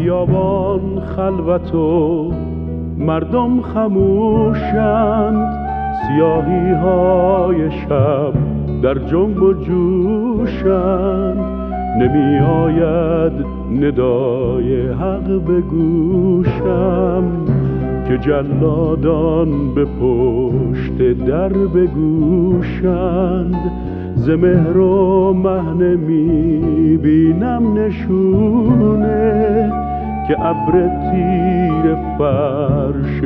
بیابان خلوت و مردم خموشند، سیاهی های شب در جنب و جوشند. نمی آید ندای حق به گوشم که جلادان به پشت در بگوشند. ز مهر و مه نمی بینم نشونه که ابر تیر فرش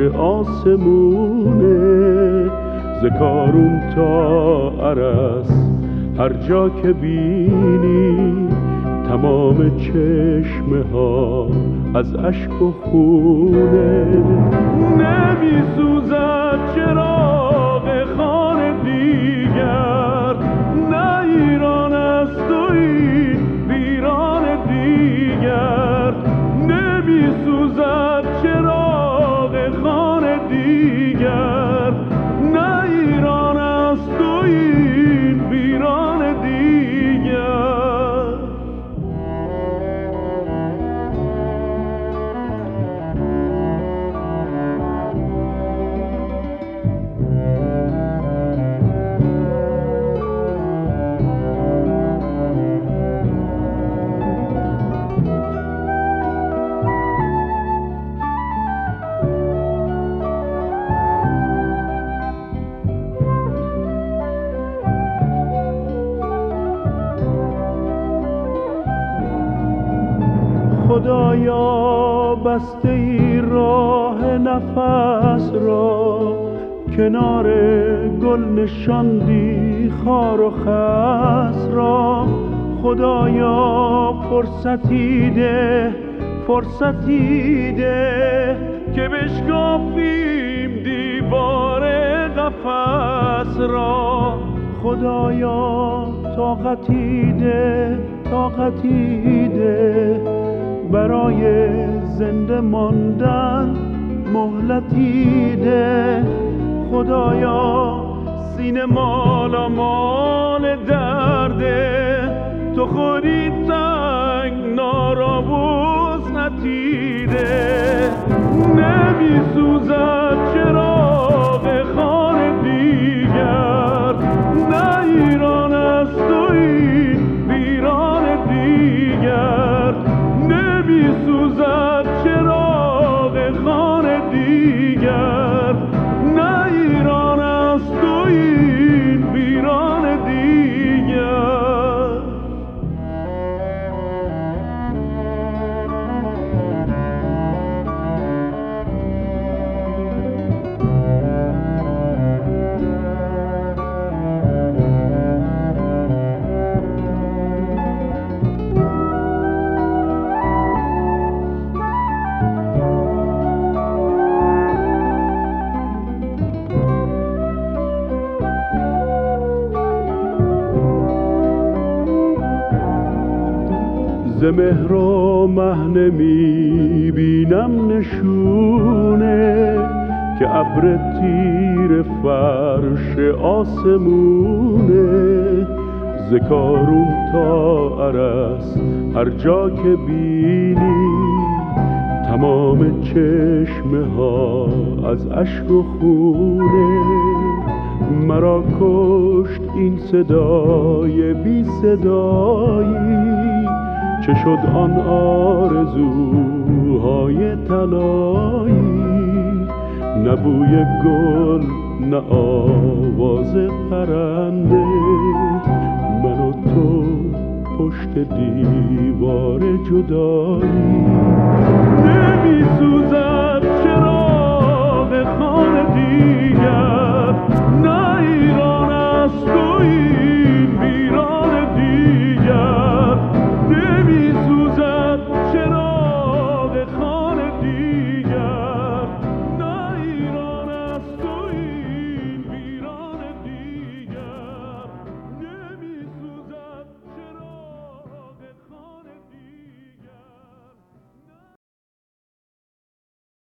آسمونه. ز کارون تا ارس هر جا که بینی تمام چشمه ها از اشک و خونه. نمی سوزد چراغ خانه دیگر، نه ایران است و این ویران دیگر. نمی سوزد چراغ خانه دیگر، نه ایران است و این ویران دیگر. خدایا بسته ای راه نفس را، کنار گل نشاندی خار و خس را. خدایا فرصتی ده که بشکافیم دیوار قفس را. خدایا طاقتی ده برای زنده ماندن مهلتی ده. خدایا سینه مال درده، تو خودی تنگ نارا وزنتی ده. نمی سوزد چراغ خانه دیگر، نه ایران است و این ویران دیگر. نمی سوزد چراغ خانه دیگر، نه ایران است و این ویران دیگر. ز مهر و مه نمی بینم نشونه که ابر تیر فرش آسمونه. ز کارون تا ارس هر جا که بینی تمام چشمه ها از اشک و خونه. مرا کشت این صدای بی صدایی، چه شد آن آرزوهای طلایی. نه بوی گل نه آواز پرنده، من و تو پشت دیوار جدایی. نمی سوزد